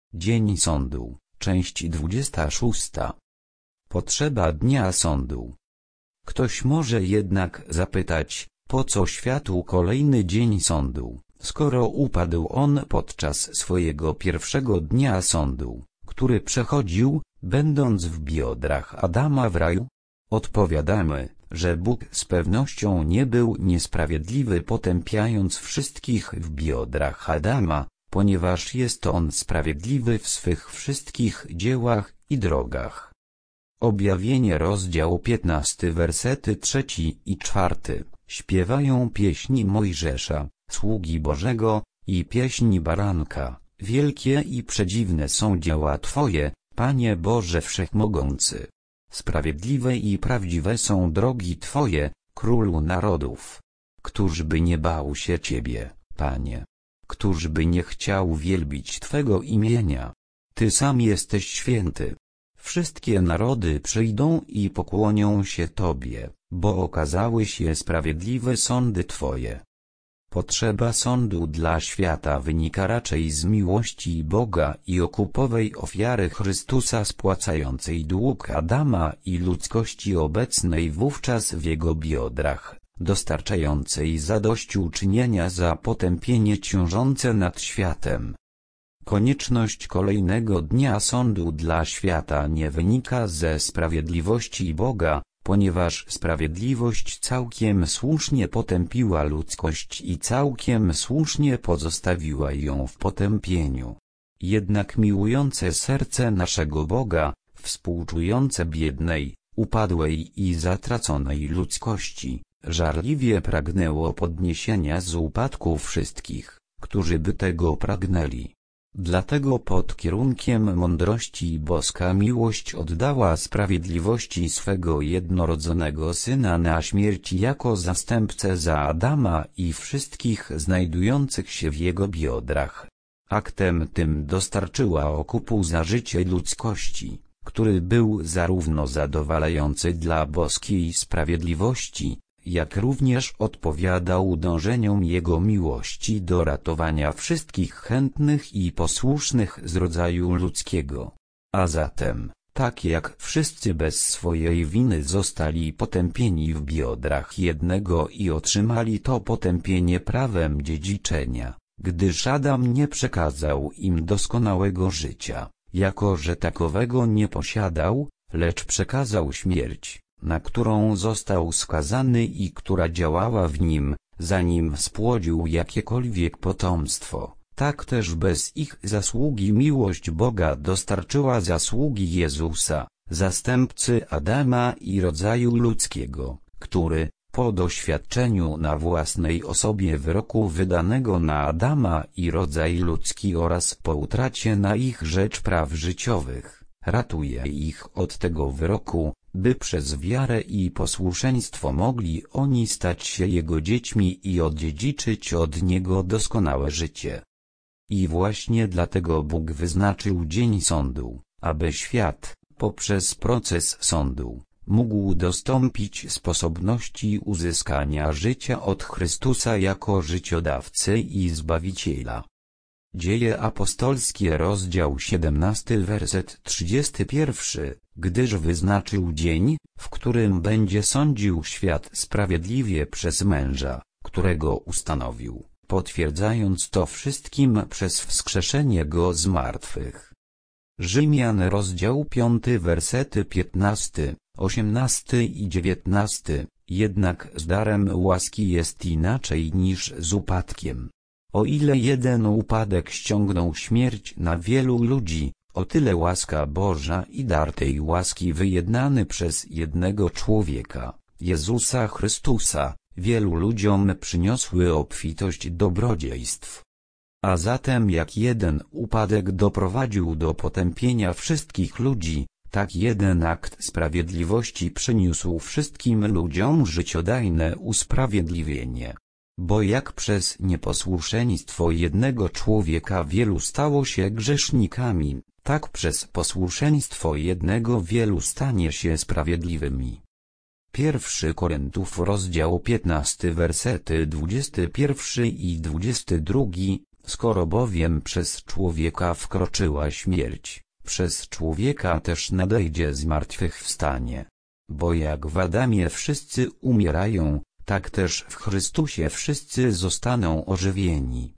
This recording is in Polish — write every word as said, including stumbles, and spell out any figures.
Dzień sądu, część dwudziesta szósta. Potrzeba dnia sądu. Ktoś może jednak zapytać, po co światu kolejny dzień sądu, skoro upadł on podczas swojego pierwszego dnia sądu, który przechodził, będąc w biodrach Adama w raju? Odpowiadamy, że Bóg z pewnością nie był niesprawiedliwy, potępiając wszystkich w biodrach Adama, ponieważ jest On sprawiedliwy w swych wszystkich dziełach i drogach. Objawienie rozdział piętnasty wersety trzeci i czwarty. Śpiewają pieśni Mojżesza, sługi Bożego, i pieśni Baranka. Wielkie i przedziwne są dzieła Twoje, Panie Boże Wszechmogący. Sprawiedliwe i prawdziwe są drogi Twoje, Królu narodów. Któż by nie bał się Ciebie, Panie? Któż by nie chciał wielbić Twego imienia? Ty sam jesteś święty. Wszystkie narody przyjdą i pokłonią się Tobie, bo okazały się sprawiedliwe sądy Twoje. Potrzeba sądu dla świata wynika raczej z miłości Boga i okupowej ofiary Chrystusa spłacającej dług Adama i ludzkości obecnej wówczas w jego biodrach, dostarczającej zadośćuczynienia za potępienie ciążące nad światem. Konieczność kolejnego dnia sądu dla świata nie wynika ze sprawiedliwości Boga, ponieważ sprawiedliwość całkiem słusznie potępiła ludzkość i całkiem słusznie pozostawiła ją w potępieniu. Jednak miłujące serce naszego Boga, współczujące biednej, upadłej i zatraconej ludzkości, żarliwie pragnęło podniesienia z upadku wszystkich, którzy by tego pragnęli. Dlatego pod kierunkiem mądrości boska miłość oddała sprawiedliwości swego jednorodzonego Syna na śmierć jako zastępcę za Adama i wszystkich znajdujących się w jego biodrach. Aktem tym dostarczyła okupu za życie ludzkości, który był zarówno zadowalający dla boskiej sprawiedliwości, jak również odpowiadał dążeniom Jego miłości do ratowania wszystkich chętnych i posłusznych z rodzaju ludzkiego. A zatem, tak jak wszyscy bez swojej winy zostali potępieni w biodrach jednego i otrzymali to potępienie prawem dziedziczenia, gdyż Adam nie przekazał im doskonałego życia, jako że takowego nie posiadał, lecz przekazał śmierć, na którą został skazany i która działała w nim, zanim spłodził jakiekolwiek potomstwo. Tak też bez ich zasługi miłość Boga dostarczyła zasługi Jezusa, zastępcy Adama i rodzaju ludzkiego, który, po doświadczeniu na własnej osobie wyroku wydanego na Adama i rodzaj ludzki oraz po utracie na ich rzecz praw życiowych, ratuje ich od tego wyroku, by przez wiarę i posłuszeństwo mogli oni stać się Jego dziećmi i odziedziczyć od Niego doskonałe życie. I właśnie dlatego Bóg wyznaczył dzień sądu, aby świat, poprzez proces sądu, mógł dostąpić sposobności uzyskania życia od Chrystusa jako życiodawcy i Zbawiciela. Dzieje apostolskie rozdział siedemnasty werset trzydziesty pierwszy, gdyż wyznaczył dzień, w którym będzie sądził świat sprawiedliwie przez męża, którego ustanowił, potwierdzając to wszystkim przez wskrzeszenie go z martwych. Rzymian rozdział piąty wersety piętnasty, osiemnasty i dziewiętnasty, jednak z darem łaski jest inaczej niż z upadkiem. O ile jeden upadek ściągnął śmierć na wielu ludzi, o tyle łaska Boża i dar tej łaski wyjednany przez jednego człowieka, Jezusa Chrystusa, wielu ludziom przyniosły obfitość dobrodziejstw. A zatem jak jeden upadek doprowadził do potępienia wszystkich ludzi, tak jeden akt sprawiedliwości przyniósł wszystkim ludziom życiodajne usprawiedliwienie. Bo jak przez nieposłuszeństwo jednego człowieka wielu stało się grzesznikami, tak przez posłuszeństwo jednego wielu stanie się sprawiedliwymi. Pierwszy Koryntiów rozdział piętnasty wersety dwudziesty pierwszy i dwudziesty drugi. Skoro bowiem przez człowieka wkroczyła śmierć, przez człowieka też nadejdzie zmartwychwstanie. Bo jak w Adamie wszyscy umierają, tak też w Chrystusie wszyscy zostaną ożywieni.